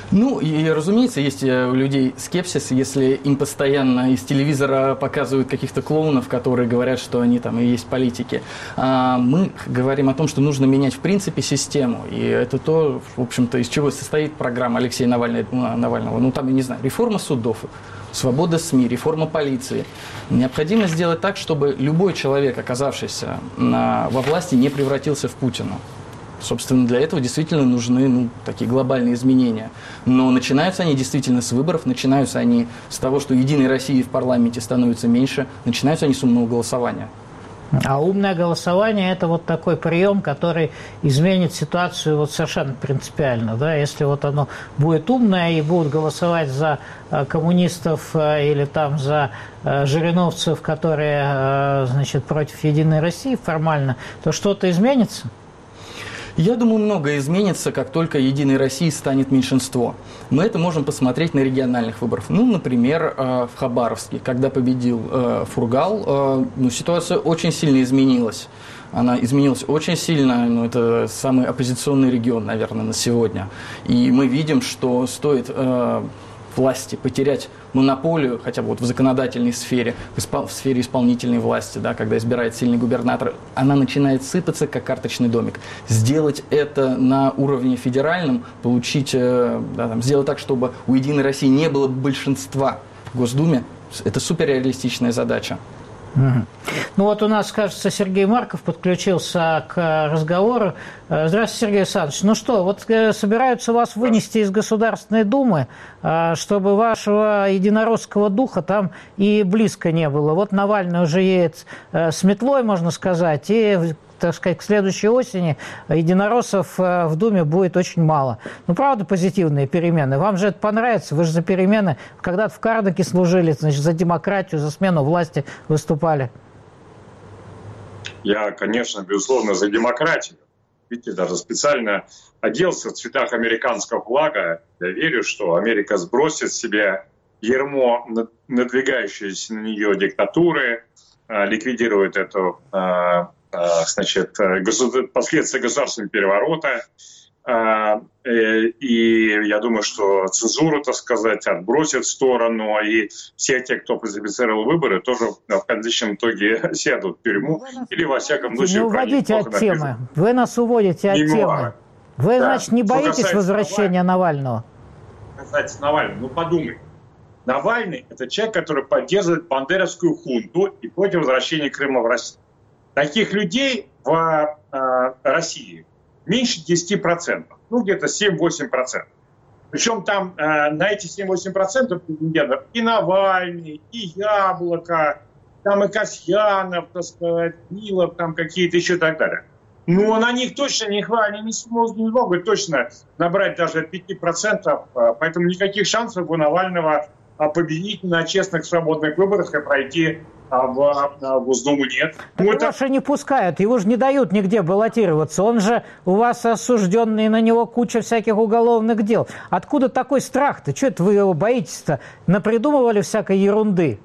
Ну, и, разумеется, есть у людей скепсис, если им постоянно из телевизора показывают каких-то клоунов, которые говорят, что они там и есть политики. А мы говорим о том, что нужно менять, в принципе, систему. И это то, в общем-то, из чего состоит программа Алексея Навального. Навального. Ну, там, я не знаю, реформа судов, свобода СМИ, реформа полиции. Необходимо сделать так, чтобы любой человек, оказавшийся на, во власти, не превратился в Путина. Собственно, для этого действительно нужны ну, такие глобальные изменения. Но начинаются они действительно с выборов, начинаются они с того, что «Единой России» в парламенте становится меньше, начинаются они с умного голосования. А умное голосование – это вот такой прием, который изменит ситуацию вот совершенно принципиально. Да? Если вот оно будет умное и будут голосовать за коммунистов или там за жириновцев, которые, значит, против «Единой России» формально, то что-то изменится? Я думаю, многое изменится, как только «Единой России» станет меньшинство. Мы это можем посмотреть на региональных выборах. Ну, например, в Хабаровске, когда победил Фургал, ну, ситуация очень сильно изменилась. Она изменилась очень сильно, ну, это самый оппозиционный регион, наверное, на сегодня. И мы видим, что стоит власти потерять монополию, хотя бы вот в законодательной сфере, в, испол- в сфере исполнительной власти, да, когда избирает сильный губернатор, она начинает сыпаться, как карточный домик. Сделать это на уровне федеральном, получить, да, там, сделать так, чтобы у «Единой России» не было большинства в Госдуме, это суперреалистичная задача. Угу. Ну вот у нас, кажется, Сергей Марков подключился к разговору. Здравствуйте, Сергей Александрович. Ну что, вот собираются вас вынести из Государственной Думы, чтобы вашего единоросского духа там и близко не было. Вот Навальный уже едет с метлой, можно сказать, и, так сказать, к следующей осени единороссов в Думе будет очень мало. Ну, правда, позитивные перемены. Вам же это понравится? Вы же за перемены когда-то в Карнаке служили, значит, за демократию, за смену власти выступали. Я, конечно, безусловно, за демократию. Видите, даже специально оделся в цветах американского флага. Я верю, что Америка сбросит с себя ярмо надвигающейся на нее диктатуры, ликвидирует эту, значит, последствия государственного переворота. И я думаю, что цензуру, так сказать, отбросят в сторону, и все те, кто фальсифицировал выборы, тоже в конечном итоге сядут в тюрьму или, во всяком случае, не уводите от темы. Вы нас уводите от темы. Вы, да. значит, не боитесь возвращения Навального? Касается Навального, ну подумай. Навальный – это человек, который поддерживает бандеровскую хунту и против возвращения Крыма в Россию. Таких людей в э, России меньше десяти процентов, ну где-то семь-восемь процентов. Причем там э, на эти семь-восемь процентов претендентов и Навальный, и Яблоко, там и Касьянов, так сказать, Нилов, там какие-то еще и так далее. Но на них точно не хватит, они не смогут, не могут точно набрать даже пять процентов, поэтому никаких шансов у Навального победить на честных, свободных выборах и пройти в Госдуму нет. Так ну, его это... же не пускают, его же не дают нигде баллотироваться. Он же у вас осужденный, на него куча всяких уголовных дел. Откуда такой страх-то? Что это вы его боитесь-то? Напридумывали всякой ерунды.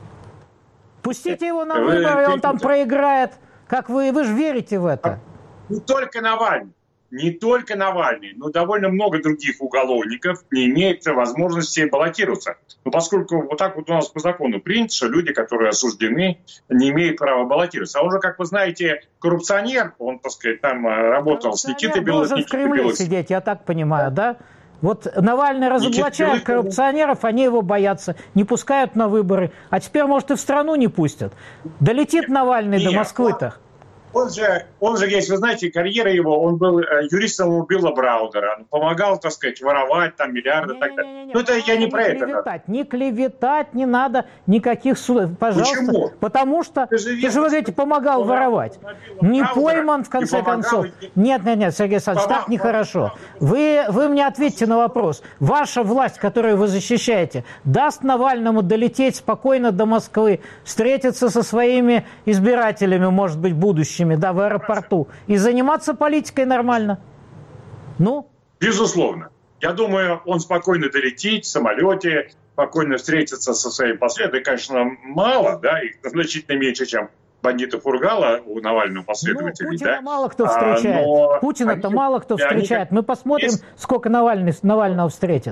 Пустите его на выборы, и он там проиграет. Как вы, вы же верите в это? Не только Навальный. Не только Навальный, но довольно много других уголовников не имеют возможности баллотироваться. Но поскольку вот так вот у нас по закону принято, что люди, которые осуждены, не имеют права баллотироваться. А уже, как вы знаете, коррупционер, он, так сказать, там работал с Никитой Белых. Должен в Кремле Белых. Сидеть, я так понимаю, да? Вот Навальный разоблачает коррупционеров, они его боятся, не пускают на выборы. А теперь, может, и в страну не пустят. Долетит Навальный Нет, до Москвы-то. Он же, он же, если вы знаете, карьера его, он был юристом у Билла Браудера, он помогал, так сказать, воровать там миллиарды и так далее. Но это я не про это. Клеветать, не клеветать, не надо никаких судов. Пожалуйста. Почему? Потому что, ты же, ты же вы говорите, помогал воровать. Не пойман, в конце концов. Нет, нет, нет, Сергей Александрович, так нехорошо. Вы, вы мне ответьте на вопрос. Ваша власть, которую вы защищаете, даст Навальному долететь спокойно до Москвы, встретиться со своими избирателями, может быть, будущими, да, в аэропорту, и заниматься политикой нормально? Ну? Безусловно. Я думаю, он спокойно долетит в самолете, спокойно встретится со своими последователями. Конечно, мало, да, их значительно меньше, чем бандита Фургала у Навального последователей. Ну, Путина да? мало кто встречает. Но Путина-то они, мало кто встречает. Мы посмотрим, есть... сколько Навальный, Навального встретит.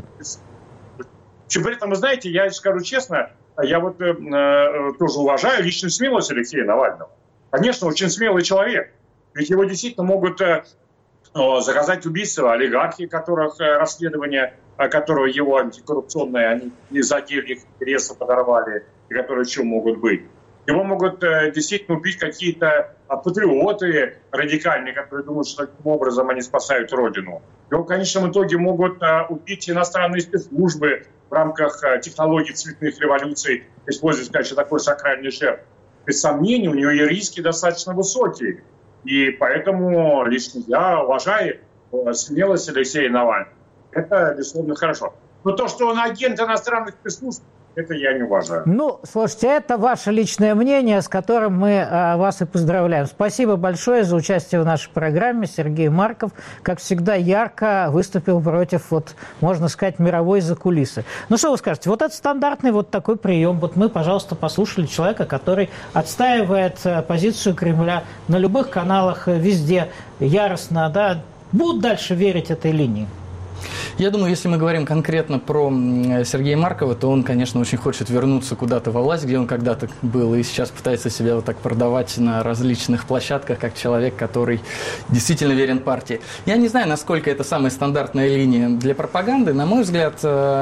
При этом, вы знаете, я скажу честно, я вот э, тоже уважаю личную смелость Алексея Навального. Конечно, очень смелый человек. Ведь его действительно могут э, заказать убийство олигархи, которых э, расследование, э, которого его антикоррупционное, они из отдельных интересов подорвали, и которые еще могут быть. Его могут э, действительно убить какие-то э, патриоты радикальные, которые думают, что таким образом они спасают Родину. Его в конечном итоге могут э, убить иностранные спецслужбы в рамках э, технологий цветных революций, используя, конечно, такой сакральный жертв. Без сомнения, у него и риски достаточно высокие. И поэтому лично я уважаю э, смелость Алексея Навального. Это, безусловно, хорошо. Но то, что он агент иностранных спецслужб, это я не уважаю. Ну, слушайте, это ваше личное мнение, с которым мы а, вас и поздравляем. Спасибо большое за участие в нашей программе. Сергей Марков, как всегда, ярко выступил против, вот, можно сказать, мировой закулисы. Ну, что вы скажете? Вот это стандартный вот такой прием. Вот мы, пожалуйста, послушали человека, который отстаивает позицию Кремля на любых каналах, везде, яростно, да. Будут дальше верить этой линии? Я думаю, если мы говорим конкретно про Сергея Маркова, то он, конечно, очень хочет вернуться куда-то во власть, где он когда-то был, и сейчас пытается себя вот так продавать на различных площадках, как человек, который действительно верен партии. Я не знаю, насколько это самая стандартная линия для пропаганды. На мой взгляд,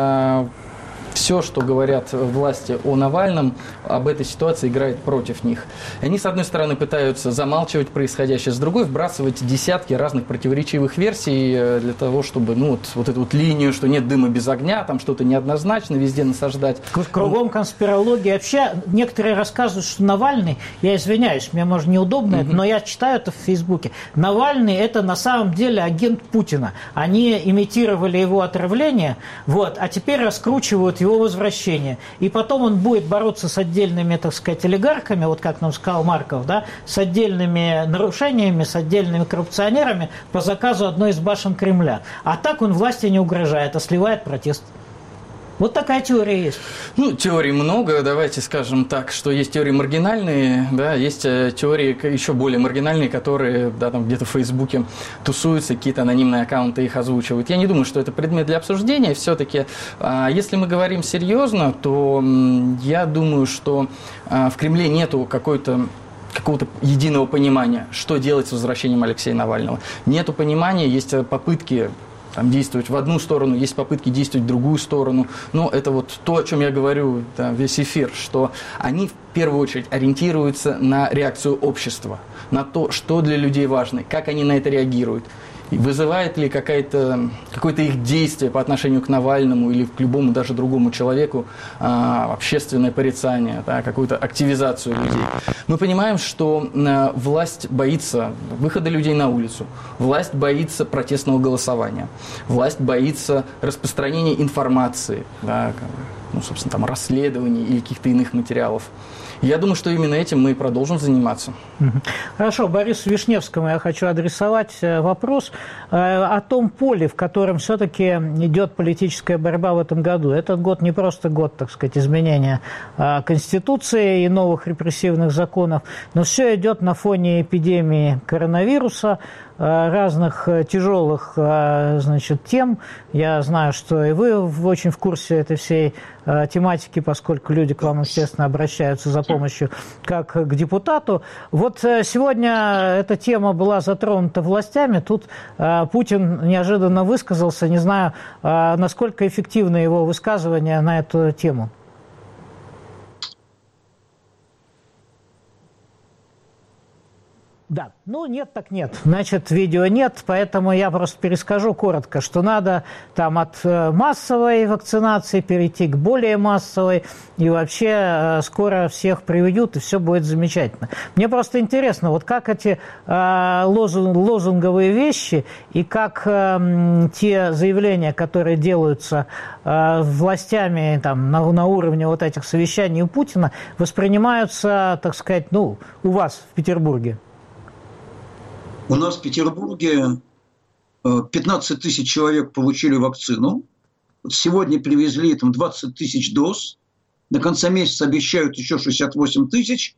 все, что говорят власти о Навальном, об этой ситуации играет против них. Они, с одной стороны, пытаются замалчивать происходящее, с другой вбрасывать десятки разных противоречивых версий для того, чтобы, ну, вот, вот эту вот линию, что нет дыма без огня, там что-то неоднозначно, везде насаждать. Кругом конспирология. Вообще, некоторые рассказывают, что Навальный, я извиняюсь, мне, может, неудобно, mm-hmm. но я читаю это в Фейсбуке, Навальный – это на самом деле агент Путина. Они имитировали его отравление, вот, а теперь раскручивают его возвращение. И потом он будет бороться с отдельными, так сказать, олигархами, вот как нам сказал Марков, да, с отдельными нарушениями, с отдельными коррупционерами по заказу одной из башен Кремля. А так он власти не угрожает, а сливает протест. Вот такая теория есть. Ну, теорий много, давайте скажем так, что есть теории маргинальные, да, есть теории еще более маргинальные, которые, да, там где-то в Фейсбуке тусуются, какие-то анонимные аккаунты их озвучивают. Я не думаю, что это предмет для обсуждения. Все-таки, если мы говорим серьезно, то я думаю, что в Кремле нету какой-то какого-то единого понимания, что делать с возвращением Алексея Навального. Нету понимания, есть попытки там, действовать в одну сторону, есть попытки действовать в другую сторону. Но это вот то, о чем я говорю да, весь эфир, что они в первую очередь ориентируются на реакцию общества, на то, что для людей важно, как они на это реагируют. И вызывает ли какое-то, какое-то их действие по отношению к Навальному или к любому даже другому человеку а, общественное порицание, да, какую-то активизацию людей. Мы понимаем, что а, власть боится выхода людей на улицу, власть боится протестного голосования, власть боится распространения информации, да, ну, собственно, там, расследований или каких-то иных материалов. Я думаю, что именно этим мы и продолжим заниматься. Хорошо, Борису Вишневскому я хочу адресовать вопрос о том поле, в котором все-таки идет политическая борьба в этом году. Этот год не просто год, так сказать, изменения Конституции и новых репрессивных законов, но все идет на фоне эпидемии коронавируса, разных тяжелых, значит, тем. Я знаю, что и вы очень в курсе этой всей тематики, поскольку люди к вам, естественно, обращаются за помощью как к депутату. Вот сегодня эта тема была затронута властями. Тут Путин неожиданно высказался. Не знаю, насколько эффективно его высказывание на эту тему. Да, ну нет так нет, значит, видео нет, поэтому я просто перескажу коротко, что надо там от массовой вакцинации перейти к более массовой, и вообще скоро всех приведут, и все будет замечательно. Мне просто интересно, вот как эти э, лозунг, лозунговые вещи и как э, те заявления, которые делаются э, властями там, на, на уровне вот этих совещаний у Путина, воспринимаются, так сказать, ну, у вас в Петербурге. У нас в Петербурге пятнадцать тысяч человек получили вакцину. Сегодня привезли там двадцать тысяч доз. До конца месяца обещают еще шестьдесят восемь тысяч.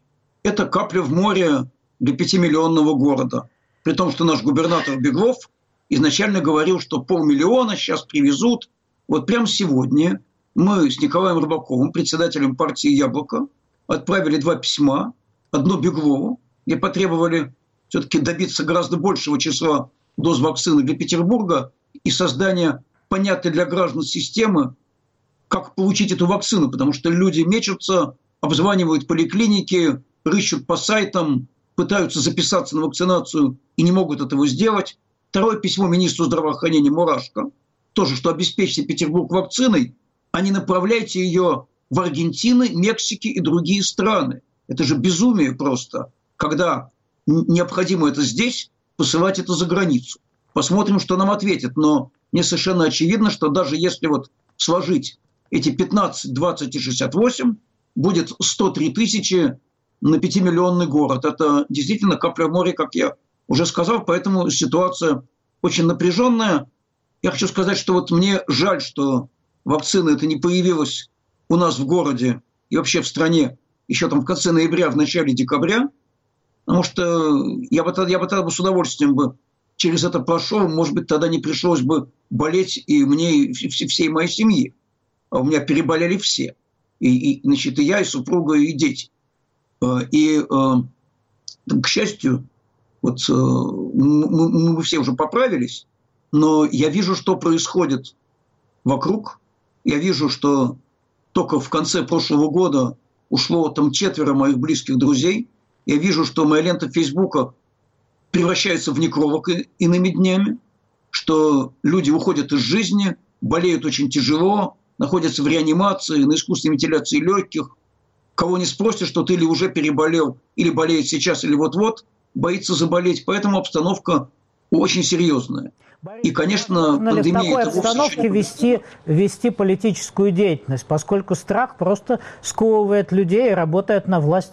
это капля в море для пятимиллионного города. При том, что наш губернатор Беглов изначально говорил, что полмиллиона сейчас привезут. Вот прямо сегодня мы с Николаем Рыбаковым, председателем партии «Яблоко», отправили два письма. Одно Беглову, где потребовали все-таки добиться гораздо большего числа доз вакцины для Петербурга и создания понятной для граждан системы, как получить эту вакцину, потому что люди мечутся, обзванивают поликлиники, рыщут по сайтам, пытаются записаться на вакцинацию и не могут этого сделать. Второе письмо министру здравоохранения Мурашко, тоже, что обеспечьте Петербург вакциной, а не направляйте ее в Аргентину, Мексику и другие страны. Это же безумие просто, когда необходимо это здесь, посылать это за границу. Посмотрим, что нам ответят. Но мне совершенно очевидно, что даже если вот сложить эти пятнадцать, двадцать и шестьдесят восемь, будет сто три тысячи на пятимиллионный город. Это действительно капля в море, как я уже сказал, поэтому ситуация очень напряженная. Я хочу сказать, что вот мне жаль, что вакцина это не появилась у нас в городе и вообще в стране еще там в конце ноября, в начале декабря, потому что я бы, я бы тогда с удовольствием бы через это прошел, может быть, тогда не пришлось бы болеть и мне, и всей моей семье. А у меня переболели все. И, и, значит, и я, и супруга, и дети. И, к счастью, вот мы, мы все уже поправились, но я вижу, что происходит вокруг. Я вижу, что только в конце прошлого года ушло там четверо моих близких друзей. Я вижу, что моя лента Фейсбука превращается в некролог иными днями, что люди уходят из жизни, болеют очень тяжело, находятся в реанимации, на искусственной вентиляции легких. Кого не спросишь, что ты или уже переболел, или болеет сейчас, или вот-вот, боится заболеть. Поэтому обстановка очень серьезная. Борис, и, конечно, можно ли в такой это обстановке вести, вести политическую деятельность, поскольку страх просто сковывает людей и работает на власть?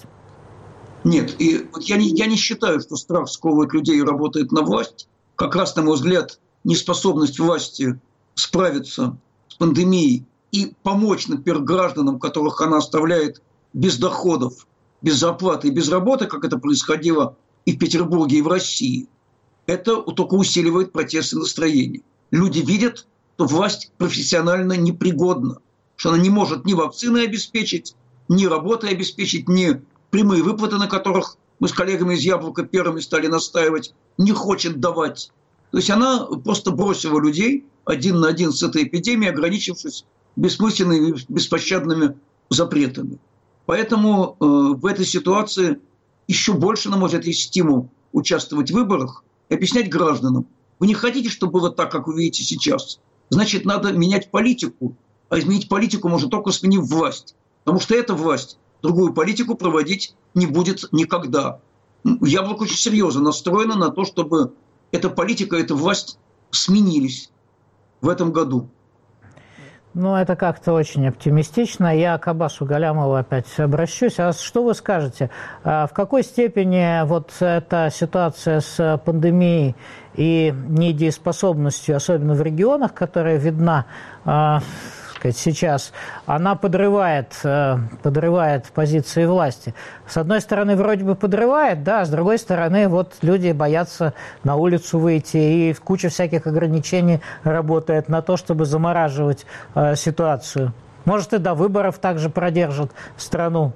Нет, и я не, я не считаю, что страх сковывает людей и работает на власть. Как раз, на мой взгляд, неспособность власти справиться с пандемией и помочь, например, гражданам, которых она оставляет без доходов, без зарплаты и без работы, как это происходило и в Петербурге, и в России, это только усиливает протестные настроения. Люди видят, что власть профессионально непригодна, что она не может ни вакцины обеспечить, ни работы обеспечить, ни прямые выплаты, на которых мы с коллегами из «Яблока» первыми стали настаивать, не хочет давать. То есть она просто бросила людей один на один с этой эпидемией, ограничившись бессмысленными, беспощадными запретами. Поэтому э, в этой ситуации еще больше, на мой взгляд, есть стимул участвовать в выборах и объяснять гражданам. Вы не хотите, чтобы было так, как вы видите сейчас? Значит, надо менять политику. А изменить политику можно только сменив власть. Потому что эта власть другую политику проводить не будет никогда. «Яблоко» очень серьезно настроено на то, чтобы эта политика, эта власть сменились в этом году. Ну, это как-то очень оптимистично. Я к Аббасу Галямову опять обращусь. А что вы скажете? В какой степени вот эта ситуация с пандемией и недееспособностью, особенно в регионах, которая видна сейчас, она подрывает, подрывает позиции власти? С одной стороны, вроде бы подрывает, да, а с другой стороны, вот люди боятся на улицу выйти, и куча всяких ограничений работает на то, чтобы замораживать э, ситуацию. Может, и до выборов также продержат страну.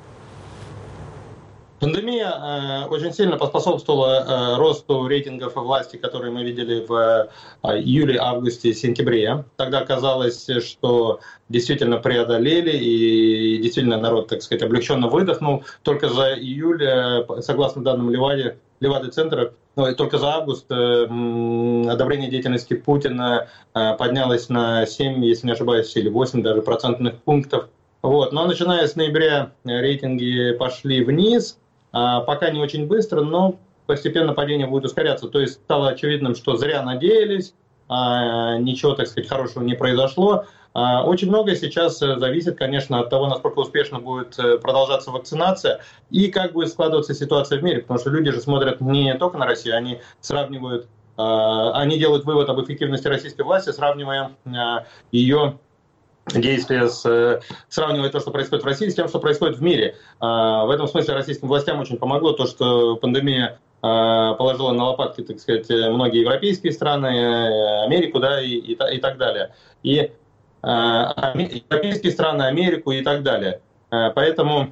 Пандемия э, очень сильно поспособствовала э, росту рейтингов власти, которые мы видели в э, июле, августе, сентябре. Тогда казалось, что действительно преодолели, и действительно народ, так сказать, облегченно выдохнул. Только за июль, э, согласно данным Левады, Левады-центра, ну, только за август э, одобрение деятельности Путина э, поднялось на семь, если не ошибаюсь, или восемь даже процентных пунктов. Вот. Но начиная с ноября рейтинги пошли вниз. А, пока не очень быстро, но постепенно падение будет ускоряться. То есть стало очевидным, что зря надеялись, а, ничего, так сказать, хорошего не произошло. А, очень многое сейчас зависит, конечно, от того, насколько успешно будет продолжаться вакцинация и как будет складываться ситуация в мире. Потому что люди же смотрят не только на Россию, они сравнивают, а, они делают вывод об эффективности российской власти, сравнивая а, ее действия, с, сравнивая то, что происходит в России, с тем, что происходит в мире. В этом смысле российским властям очень помогло то, что пандемия положила на лопатки, так сказать, многие европейские страны, Америку, да, и, и, и так далее. И европейские страны, Америку и так далее. Поэтому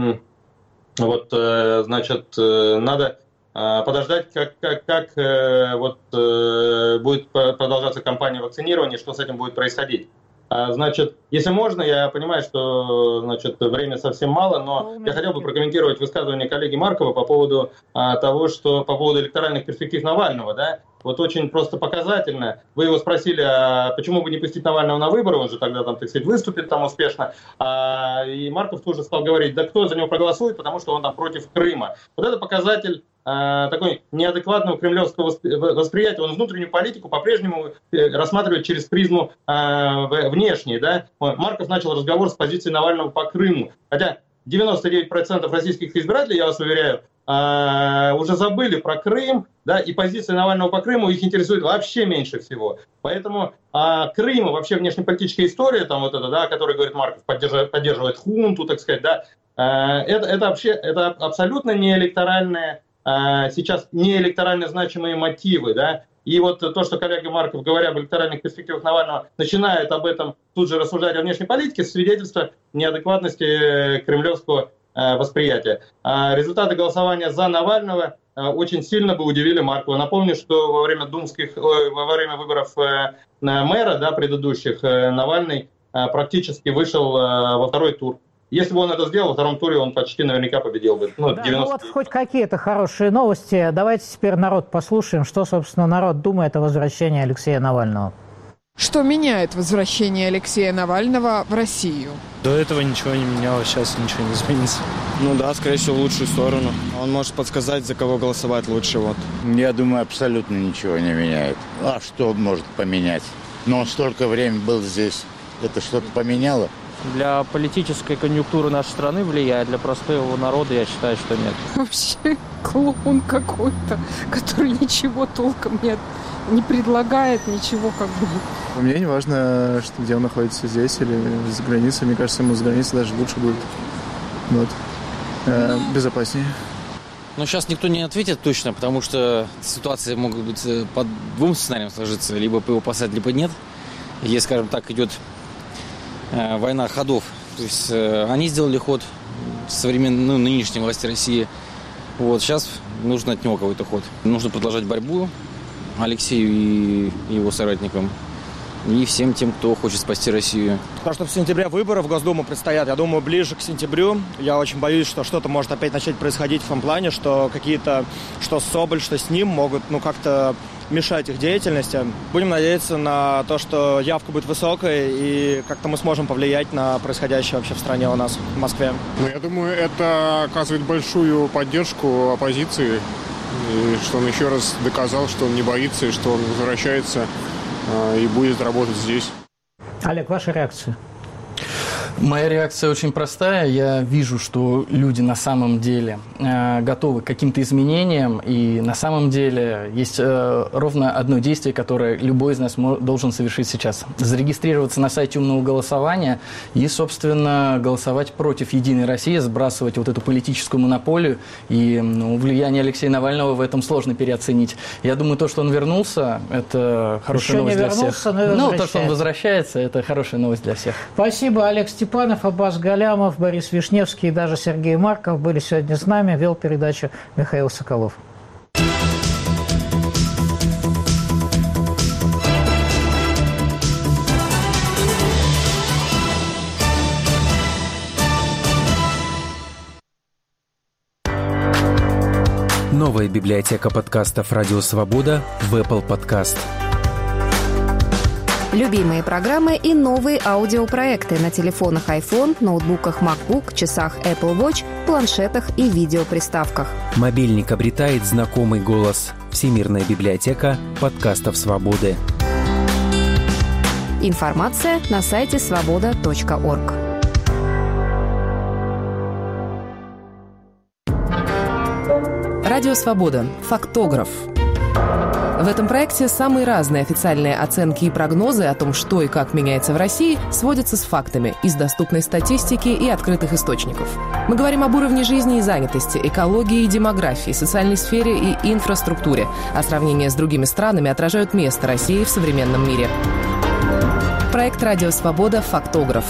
вот, значит, надо подождать, как, как, как вот, будет продолжаться кампания вакцинирования, что с этим будет происходить. Значит, если можно, я понимаю, что, значит, время совсем мало, но я хотел бы прокомментировать высказывание коллеги Маркова по поводу а, того, что по поводу электоральных перспектив Навального, да. Вот очень просто показательно. Вы его спросили, а почему бы не пустить Навального на выборы, он же тогда, там, так сказать, выступит там успешно. А, и Марков тоже стал говорить, да кто за него проголосует, потому что он там против Крыма. Вот это показатель а, такой неадекватного кремлевского восприятия. Он внутреннюю политику по-прежнему рассматривает через призму а, внешней. Да? Марков начал разговор с позиции Навального по Крыму. Хотя девяносто девять процентов российских избирателей, я вас уверяю, Uh, уже забыли про Крым, да, и позиция Навального по Крыму их интересует вообще меньше всего. Поэтому uh, Крым, вообще внешнеполитическая история, там вот это, да, о которой говорит Марков, поддерживает, поддерживает хунту, так сказать, да, uh, это, это вообще это абсолютно не электоральные, uh, сейчас не электорально значимые мотивы, да. И вот то, что коллега Марков, говоря об электоральных перспективах Навального, начинает об этом тут же рассуждать о внешней политике, свидетельство неадекватности кремлевского восприятия. Результаты голосования за Навального очень сильно бы удивили Маркова. Напомню, что во время думских, во время выборов мэра, да, предыдущих, Навальный практически вышел во второй тур. Если бы он это сделал, во втором туре он почти наверняка победил бы. Ну, да, ну вот хоть какие-то хорошие новости. Давайте теперь народ послушаем, что, собственно, народ думает о возвращении Алексея Навального. Что меняет возвращение Алексея Навального в Россию? До этого ничего не менялось, сейчас ничего не изменится. Ну да, скорее всего, в лучшую сторону. Он может подсказать, за кого голосовать лучше. Вот. Я думаю, абсолютно ничего не меняет. А что может поменять? Но он столько времени был здесь. Это что-то поменяло? Для политической конъюнктуры нашей страны влияет, для простого народа я считаю, что нет. Вообще клоун какой-то, который ничего толком не, не предлагает, ничего как бы. Мне не важно, что, где он находится, здесь или за границей. Мне кажется, ему за границей даже лучше будет. Вот. Э, безопаснее. Но сейчас никто не ответит точно, потому что ситуации могут быть по двум сценариям сложиться. Либо его посадят, либо нет. Если, скажем так, идет э, война ходов. То есть э, они сделали ход современной, ну, нынешней власти России. Вот сейчас нужно от него какой-то ход. Нужно продолжать борьбу Алексею и его соратникам. И всем тем, кто хочет спасти Россию. Потому что в сентябре выборы в Госдуму предстоят. Я думаю, ближе к сентябрю. Я очень боюсь, что что-то может опять начать происходить в том плане, что какие-то, что Соболь, что с ним могут, ну, как-то мешать их деятельности. Будем надеяться на то, что явка будет высокой, и как-то мы сможем повлиять на происходящее вообще в стране у нас, в Москве. Ну, я думаю, это оказывает большую поддержку оппозиции, и что он еще раз доказал, что он не боится, и что он возвращается и будет работать здесь. Олег, ваша реакция? Моя реакция очень простая. Я вижу, что люди на самом деле э, готовы к каким-то изменениям, и на самом деле есть э, ровно одно действие, которое любой из нас должен совершить сейчас. Зарегистрироваться на сайте умного голосования и, собственно, голосовать против «Единой России», сбрасывать вот эту политическую монополию, и ну, влияние Алексея Навального в этом сложно переоценить. Я думаю, то, что он вернулся, это хорошая Еще новость не для вернулся, всех. Но и ну, то, что он возвращается, это хорошая новость для всех. Спасибо, Олег Степанов, Аббас Галямов, Борис Вишневский и даже Сергей Марков были сегодня с нами. Вел передачу Михаил Соколов. Новая библиотека подкастов «Радио Свобода» в Apple Podcast. Любимые программы и новые аудиопроекты на телефонах iPhone, ноутбуках MacBook, часах Apple Watch, планшетах и видеоприставках. Мобильник обретает знакомый голос. Всемирная библиотека подкастов «Свободы». Информация на сайте свобода точка орг. Радио Свобода. Фактограф. В этом проекте самые разные официальные оценки и прогнозы о том, что и как меняется в России, сводятся с фактами из доступной статистики и открытых источников. Мы говорим об уровне жизни и занятости, экологии и демографии, социальной сфере и инфраструктуре, а сравнения с другими странами отражают место России в современном мире. Проект «Радио Свобода. Фактограф».